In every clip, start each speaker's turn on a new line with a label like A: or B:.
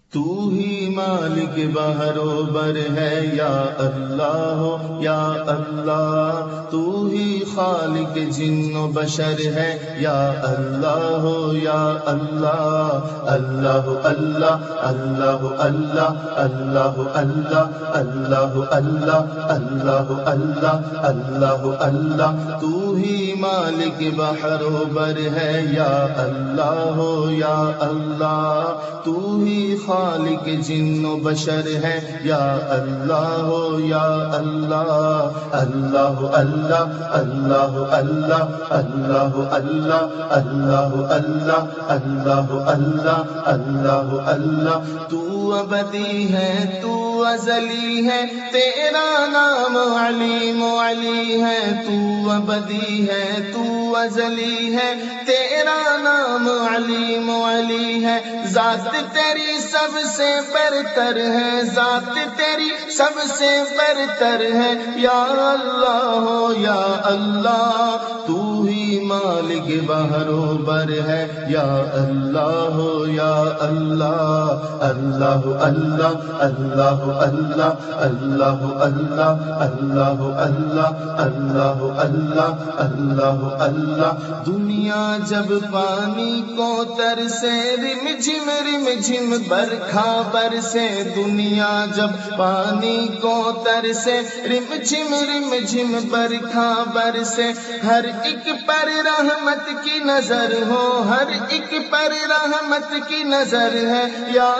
A: تو ہی مالک بحر و بر ہے یا اللہ یا اللہ، تو ہی خالق جن و بشر ہے یا اللہ یا اللہ، اللہ اللہ اللہ اللہ اللہ اللہ اللہ اللہ اللہ اللہ اللہ اللہ، تو ہی مالک بحر و بر ہے یا اللہ یا اللہ، تو ہی خالق جن و بشر ہے یا اللہ یا اللہ، اللہ اللہ اللہ اللہ اللہ اللہ اللہ اللہ اللہ اللہ اللہ اللہ، تو ابدی ہے تو ازلی ہے تیرا نام علیم علی ہے، تو ابدی ہے تو ازلی ہے تیرا نام علیم علی ہے، ذات تیری سب سے برتر ہے، ذات تیری سب سے برتر ہے یا اللہ یا اللہ، تو ہی مالک بحر و بر ہے یا اللہ یا اللہ، اللہ اللہ اللہ اللہ اللہ اللہ اللہ اللہ اللہ اللہ اللہ اللہ، دنیا جب پانی کو ترسے رم جھم برکھا برسے، دنیا جب پانی کو ترسے رم جھم برکھا برسے، ہر ایک پر رحمت کی نظر ہو، ہر ایک پر رحمت کی نظر ہے یا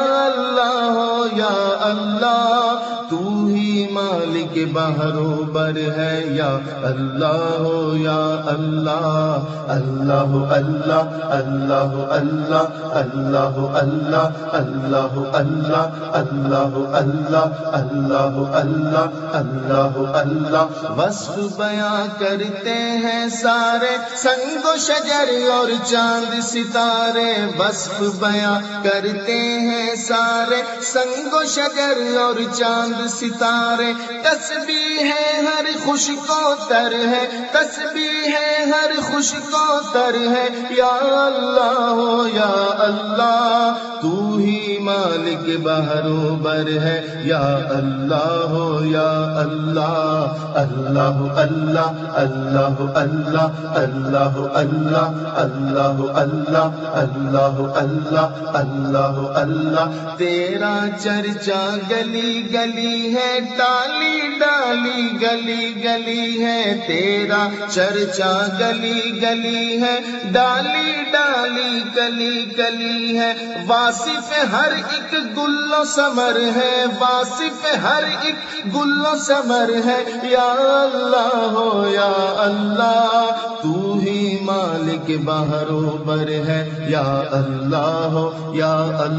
A: اللہ یا اللہ، تو ہی مالک بحر و بر ہے یا اللہ یا اللہ، اللہ اللہ اللہ اللہ اللہ اللہ اللہ اللہ اللہ اللہ اللہ اللہ اللہ اللہ، وصف بیاں کرتے ہیں سارے سنگ و شجر اور چاند ستارے، وصف بیاں کرتے ہیں سارے سنگ و شجر اور چاند ستارے، تسبیح ہے ہر خوش کو تر ہے، تسبیح ہے ہر خوش کو تر ہے یا اللہ یا اللہ، تو ہی مالک بحر و بر ہے یا اللہ یا اللہ، اللہ اللہ اللہ اللہ اللہ اللہ اللہ اللہ اللہ اللہ اللہ اللہ، تیرا چرچا گلی گلی ہے، ڈالی ڈالی گلی گلی ہے، تیرا چرچا گلی گلی ہے، ڈالی ڈالی گلی گلی ہے، واصف ہر ایک گل و ثمر ہے، واصف ہر ایک گل و ثمر ہے یا اللہ یا اللہ، تو ہی مالک بحر و بر ہے یا اللہ یا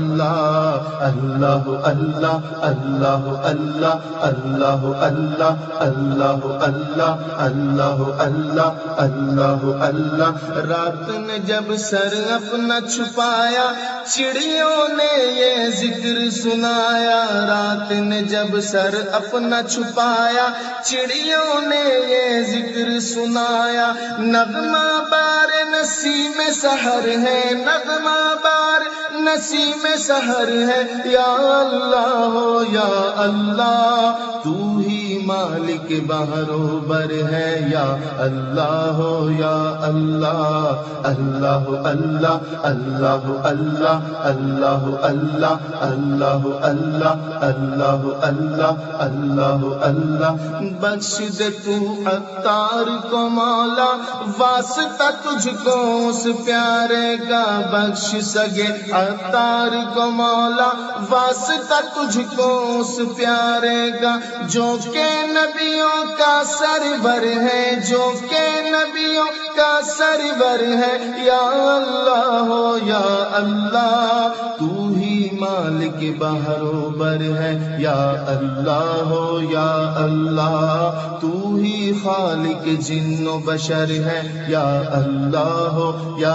A: اللہ، اللہ اللہ اللہ اللہ اللہ اللہ اللہ اللہ اللہ اللہ اللہ اللہ، رات نے جب سر اپنا چھپایا چڑیوں نے یہ ذکر سنایا، رات نے جب سر اپنا چھپایا چڑیوں نے یہ ذکر سنایا، نغمہ بار نسیم سحر ہے، نغمہ بار نسیم سحر ہے یا اللہ یا اللہ، تو ہی مالک بحر و بر ہے یا اللہ یا اللہ، اللہ اللہ اللہ اللہ اللہ اللہ اللہ اللہ اللہ اللہ اللہ اللہ، بخش دے تو عطار کو مولا، واسطہ تجھ کو اس پیارے کا، بخش سگے عطار کو مولا، واسطہ تجھ کو اس پیارے کا، جو کہ نبیوں کا سرور ہے، جو کہ نبیوں کا سرور ہے یا اللہ یا اللہ، تو ہی مالک بحر و بر ہے یا اللہ یا اللہ، تو ہی خالق جن و بشر ہے یا اللہ یا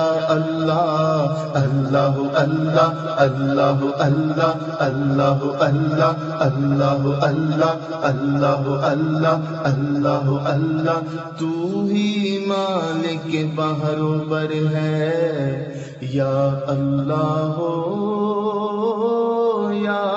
A: اللہ، اللہ اللہ اللہ اللہ اللہ اللہ اللہ اللہ اللہ اللہ اللہ اللہ، تو ہی مالک بحر و بر ہے یا اللہ یا